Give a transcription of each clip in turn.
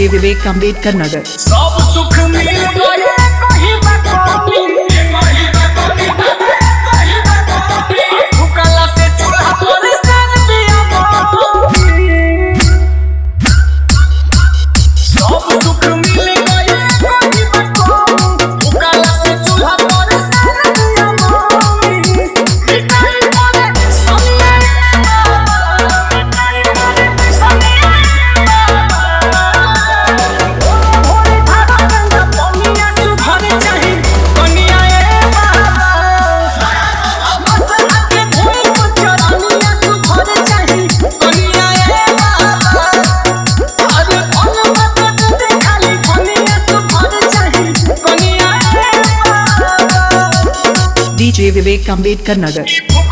DJ विवेक अम्बेडकर नगर। सब सुख मिल गए कहीं बकोनी भूखला से चूल्हा पर सन दिया सब सुख मिल गए कहीं बकोनी भूखला से चूल्हा पर सन दिया मिठाई बोले सोनिया डीजे विवेक अम्बेडकर नगर।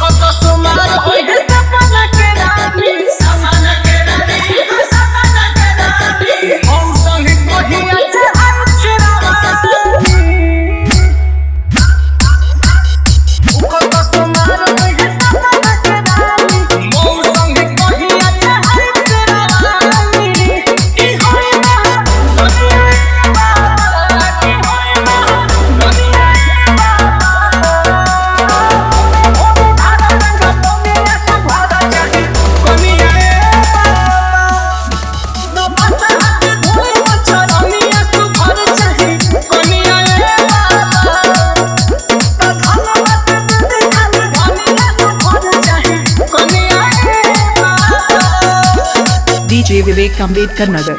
डीजे विवेक अम्बेडकर नगर।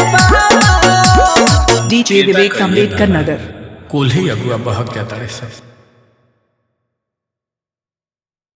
डीजे विवेक अम्बेडकर नगर। कोल्हे अगुआ बहक जाता है सब।